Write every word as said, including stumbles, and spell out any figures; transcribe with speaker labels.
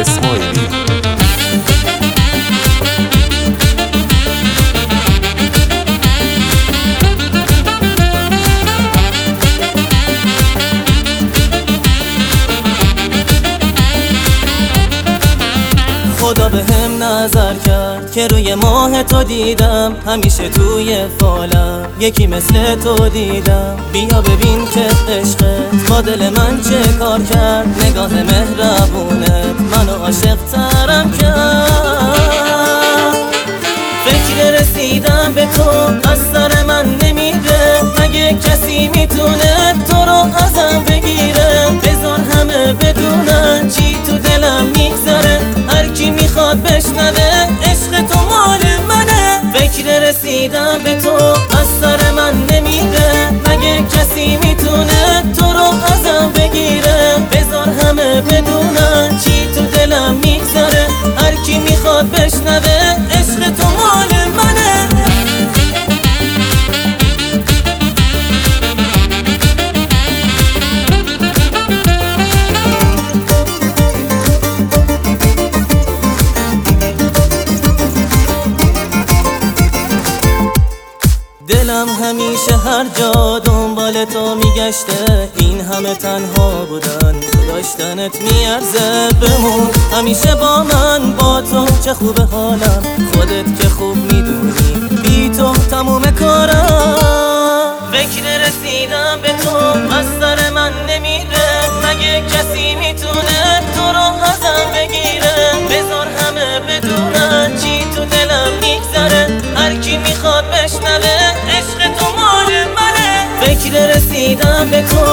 Speaker 1: اسماعیلی.
Speaker 2: خدا به هم نظر کرد که روی ماه تو دیدم، همیشه توی فالم یکی مثل تو دیدم. بیا ببین که عشقت با دل من چه کار کرد، نگاه مهربونت منو عاشق ترم کرد. فکر رسیدم به تو از سر من نمیره، مگه کسی میتونه تو رو ازم بگیره؟ بذار همه بدونن چی تو دلم میگذره، هر کی میخواد بشنوه عشق تو مال منه. فکر رسیدم به تو از سر من نمیره، مگه کسی میتونه تو رو ازم بگیره؟ بذار همه بدونن چی تو دلم میگذره، هر کی میخواد بشنوه عشق تو مال منه. دلم همیشه هر جا دنبال تو میگشته، این همه تنها بودن داشتنت میارزه. بمون همیشه با من، با تو چه خوبه حالم، خودت که خوب میدونی بی تو تموم کارم. فکر رسیدم به تو از سر من نمیره، مگه کسی میتونه تو رو ازم بگیره؟ بذار همه بدونن چی تو دلم میگذره، هر کی میخواد بشنوه عشق تو مال منه. فکر رسیدم به تو